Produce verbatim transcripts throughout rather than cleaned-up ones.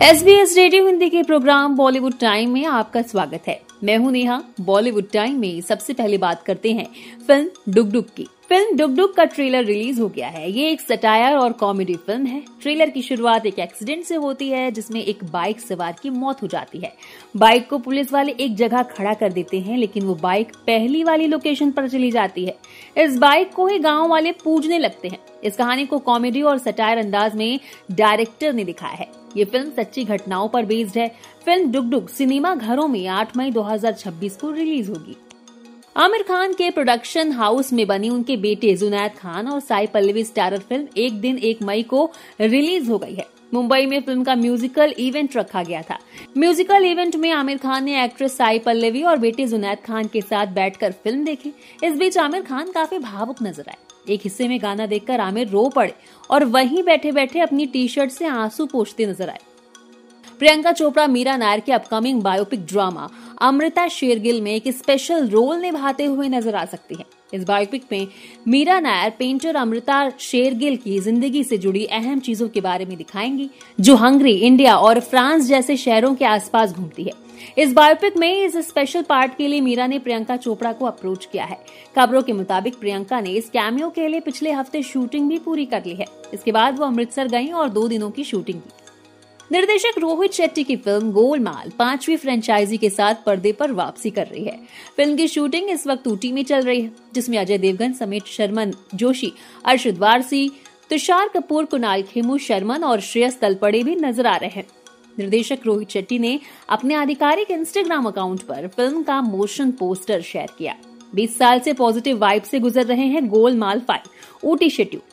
S B S radio Hindi के programme Bollywood time में आपका स्वागत है। मैं हूं नेहा। बॉलीवुड टाइम में सबसे पहले बात करते हैं फिल्म डुग डुग की। फिल्म डुग डुग का ट्रेलर रिलीज हो गया है। ये एक सटायर और कॉमेडी फिल्म है। ट्रेलर की शुरुआत एक एक्सीडेंट से होती है जिसमें एक बाइक सवार की मौत हो जाती है। बाइक को पुलिस वाले एक जगह खड़ा कर देते हैं, लेकिन वो बाइक पहली वाली लोकेशन पर चली जाती है। इस बाइक को ही गांव वाले पूजने लगते हैं। इस कहानी को कॉमेडी और सटायर अंदाज में डायरेक्टर ने दिखाया है। ये फिल्म सच्ची घटनाओं पर बेस्ड है। फिल्म डुग डुग सिनेमा घरों में आठ मई दो हज़ार छब्बीस को रिलीज होगी। आमिर खान के प्रोडक्शन हाउस में बनी उनके बेटे जुनैद खान और साई पल्लवी स्टारर फिल्म एक दिन एक मई को रिलीज हो गई है। मुंबई में फिल्म का म्यूजिकल इवेंट रखा गया था। म्यूजिकल इवेंट में आमिर खान ने एक्ट्रेस साई पल्लवी और बेटे जुनैद खान के साथ बैठकर फिल्म देखी। इस बीच आमिर खान काफी भावुक नजर आए। एक हिस्से में गाना देखकर आमिर रो पड़े और वहीं बैठे बैठे अपनी टी शर्ट से आंसू पोंछते नजर आए। प्रियंका चोपड़ा मीरा नायर के upcoming biopic drama Amrita Shergil में एक स्पेशल रोल निभाते हुए नजर आ सकती है। इस बायोपिक में मीरा नायर पेंटर अमृता शेरगिल की जिंदगी से जुड़ी अहम चीजों के बारे में दिखाएंगी, जो हंगरी, इंडिया और फ्रांस जैसे शहरों के आसपास घूमती है। इस बायोपिक में इस स्पेशल पार्ट के लिए मीरा ने प्रियंका चोपड़ा को अप्रोच किया है। खबरों के मुताबिक प्रियंका ने इस कैमियो के लिए पिछले हफ्ते शूटिंग भी पूरी कर ली है। इसके बाद वो अमृतसर गईं और दो दिनों की शूटिंग की। निर्देशक रोहित शेट्टी की फिल्म गोलमाल पांचवी फ्रेंचाइजी के साथ पर्दे पर वापसी कर रही है। फिल्म की शूटिंग इस वक्त ऊटी में चल रही है, जिसमें अजय देवगन समेत शर्मन जोशी, अर्शद वारसी, तुषार कपूर, कुणाल खेमू, शर्मन और श्रेयस तलपड़े भी नजर आ रहे हैं। निर्देशक रोहित शेट्टी ने अपने आधिकारिक इंस्टाग्राम अकाउंट पर फिल्म का मोशन पोस्टर शेयर किया। बीस साल से पॉजिटिव वाइब से गुजर रहे हैं Golmaal five Ooty schedule.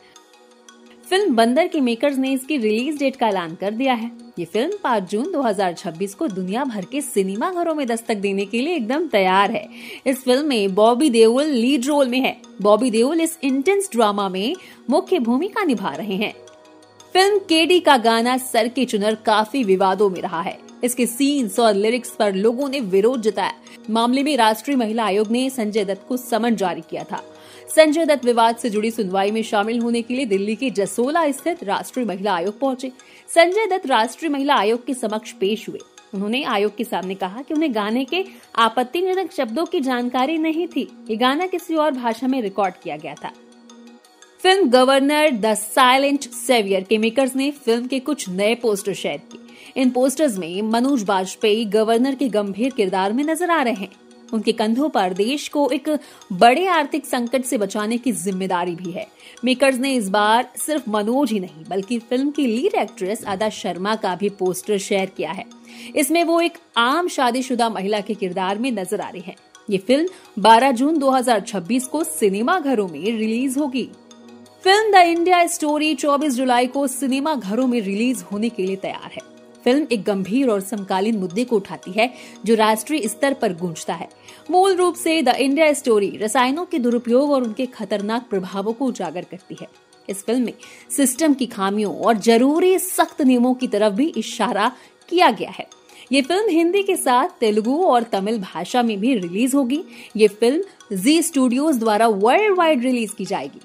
Film Bandar के मेकर्स ने इसकी रिलीज डेट का ऐलान कर दिया है। ये फिल्म पाँच जून दो हज़ार छब्बीस को दुनिया भर के सिनेमा घरों में दस्तक देने के लिए एकदम तैयार है। इस फिल्म में बॉबी देओल लीड रोल में है। बॉबी देओल इस इंटेंस ड्रामा में मुख्य भूमिका निभा रहे हैं। फिल्म केडी का गाना सर के चुनर काफी विवादों में रहा है। इसके सीन्स और लिरिक्स पर लोगों ने विरोध जताया। मामले में राष्ट्रीय महिला आयोग ने संजय दत्त को समन जारी किया था। संजय दत्त विवाद से जुड़ी सुनवाई में शामिल होने के लिए दिल्ली के जसोला स्थित राष्ट्रीय महिला आयोग पहुंचे। संजय दत्त राष्ट्रीय महिला आयोग के समक्ष पेश हुए। उन्होंने आयोग के सामने कहा कि उन्हें गाने के आपत्तिजनक शब्दों की जानकारी नहीं थी। ये गाना किसी और भाषा में रिकॉर्ड किया गया था। Film governor the silent saviour के मेकर्स ने फिल्म के कुछ नए पोस्टर शेयर किए। इन पोस्टर्स में मनोज बाजपेयी गवर्नर के गंभीर किरदार में नजर आ रहे हैं। उनके कंधों पर देश को एक बड़े आर्थिक संकट से बचाने की जिम्मेदारी भी है। मेकर्स ने इस बार सिर्फ मनोज ही नहीं बल्कि फिल्म की लीड एक्ट्रेस अदा शर्मा का भी पोस्टर शेयर किया है। इसमें वो एक आम शादीशुदा महिला के किरदार में नजर आ रही हैं। ये फिल्म बारह जून दो हज़ार छब्बीस को सिनेमा घरों में रिलीज होगी। फिल्म द इंडिया स्टोरी चौबीस जुलाई को सिनेमा घरों में रिलीज होने के लिए तैयार है। फिल्म एक गंभीर और समकालीन मुद्दे को उठाती है जो राष्ट्रीय स्तर पर गूंजता है। मूल रूप से द इंडिया स्टोरी रसायनों के दुरुपयोग और उनके खतरनाक प्रभावों को उजागर करती है। इस फिल्म में सिस्टम की खामियों और जरूरी सख्त नियमों की तरफ भी इशारा किया गया है। ये फिल्म हिंदी के साथ तेलुगु और तमिल भाषा में भी रिलीज होगी। ये फिल्म जी स्टूडियोज द्वारा वर्ल्ड वाइड रिलीज की जाएगी।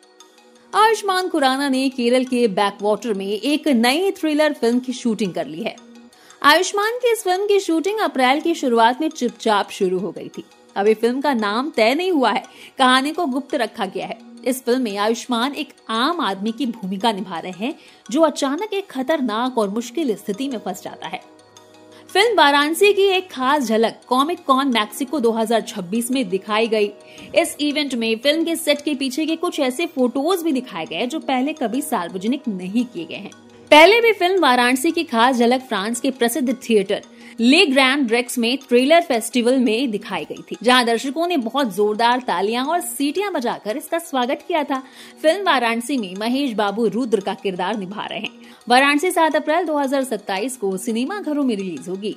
आयुष्मान खुराना ने केरल के बैकवाटर में एक नई थ्रिलर फिल्म की शूटिंग कर ली है। आयुष्मान की इस फिल्म की शूटिंग अप्रैल की शुरुआत में चुपचाप शुरू हो गई थी। अभी फिल्म का नाम तय नहीं हुआ है। कहानी को गुप्त रखा गया है। इस फिल्म में आयुष्मान एक आम आदमी की भूमिका निभा रहे हैं जो अचानक एक खतरनाक और मुश्किल स्थिति में फंस जाता है। फिल्म वाराणसी की एक खास झलक कॉमिक कॉन मैक्सिको दो हज़ार छब्बीस में दिखाई गई। इस इवेंट में फिल्म के सेट के पीछे के कुछ ऐसे फोटोज भी दिखाए गए जो पहले कभी सार्वजनिक नहीं किए गए हैं। पहले भी फिल्म वाराणसी की खास झलक फ्रांस के प्रसिद्ध थिएटर ले ग्रैंड रेक्स में थ्रिलर फेस्टिवल में दिखाई गई थी, जहां दर्शकों ने बहुत जोरदार तालियां और सीटियां बजाकर इसका स्वागत किया था। फिल्म वाराणसी में महेश बाबू रुद्र का किरदार निभा रहे हैं। वाराणसी सात अप्रैल दो हज़ार सत्ताईस को सिनेमा घरों में रिलीज होगी।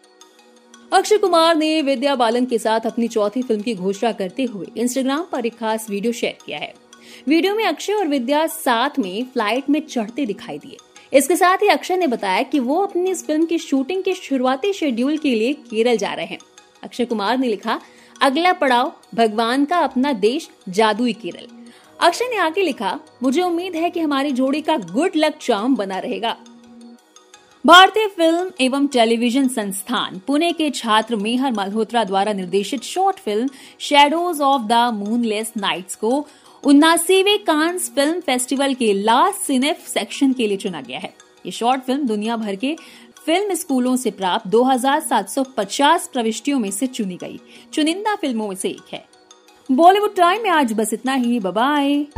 अक्षय कुमार ने विद्या बालन के साथ अपनी चौथी फिल्म की घोषणा करते हुए इंस्टाग्राम पर एक खास वीडियो शेयर किया है। वीडियो में अक्षय और विद्या साथ में फ्लाइट में चढ़ते दिखाई दिए। इसके साथ ही अक्षय ने बताया कि वो अपनी इस फिल्म की शूटिंग के शुरुआती शेड्यूल के लिए केरल जा रहे हैं। अक्षय कुमार ने लिखा, अगला पड़ाव भगवान का अपना देश जादुई केरल। अक्षय ने आगे लिखा, मुझे उम्मीद है कि हमारी जोड़ी का गुड लक चार्म बना रहेगा। भारतीय फिल्म एवं टेलीविजन संस्थान पुणे के छात्र मेहर मल्होत्रा द्वारा निर्देशित short film shadows of the moonless nights को उन्नासीवें कांस फिल्म फेस्टिवल के लास्ट सिनेफ सेक्शन के लिए चुना गया है। ये शॉर्ट फिल्म दुनिया भर के फिल्म स्कूलों से प्राप्त दो हज़ार सात सौ पचास प्रविष्टियों में से चुनी गई चुनिंदा फिल्मों में से एक है। बॉलीवुड टाइम में आज बस इतना ही। Bye bye.